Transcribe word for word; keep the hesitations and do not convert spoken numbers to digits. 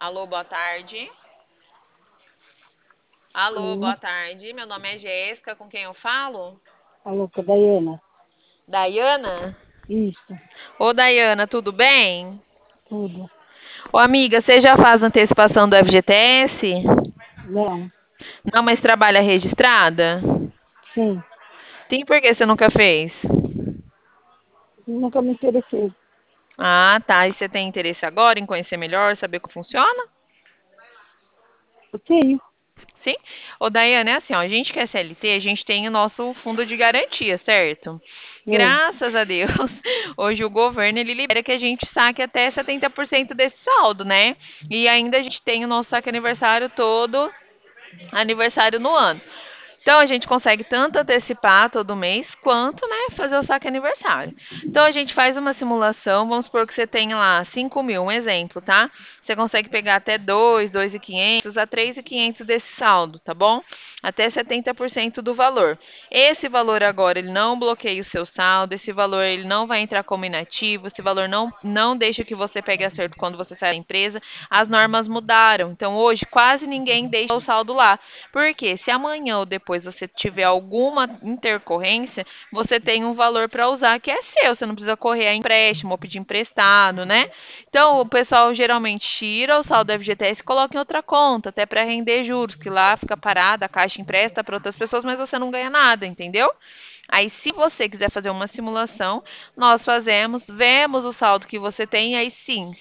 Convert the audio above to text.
Alô, boa tarde. Alô, Sim, boa tarde. Meu nome é Jéssica, com quem eu falo? alô, com a Daiana. Daiana? Isso, Ô, Daiana, tudo bem? tudo. Ô, amiga, você já faz antecipação do F G T S? Não, Não, mas trabalha registrada? sim, Tem por que você nunca fez? nunca me interessei. Ah, tá. E você tem interesse agora em conhecer melhor, saber como funciona? Eu tenho, Sim? Ô, Daiane, é assim, ó, a gente que é C L T, a gente tem o nosso fundo de garantia, certo? é, Graças a Deus, hoje o governo ele libera que a gente saque até setenta por cento desse saldo, né? E ainda a gente tem o nosso saque aniversário todo, aniversário no ano. Então a gente consegue tanto antecipar todo mês, quanto, né, fazer o saque aniversário. Então a gente faz uma simulação, vamos supor que você tem lá cinco mil, um exemplo, tá? Você consegue pegar até dois, dois mil e quinhentos a três mil e quinhentos desse saldo, tá bom? Até setenta por cento do valor. Esse valor agora, ele não bloqueia o seu saldo, esse valor ele não vai entrar como inativo, esse valor não, não deixa que você pegue acerto quando você sai da empresa. As normas mudaram, então hoje quase ninguém deixa o saldo lá. Porque se amanhã ou depois você tiver alguma intercorrência, você tem um valor para usar que é seu. Você não precisa correr a empréstimo ou pedir emprestado, né? Então, o pessoal geralmente tira o saldo do F G T S e coloca em outra conta, até para render juros, que lá fica parada, a caixa empresta para outras pessoas, mas você não ganha nada, entendeu? Aí, se você quiser fazer uma simulação, nós fazemos, vemos o saldo que você tem, e aí sim,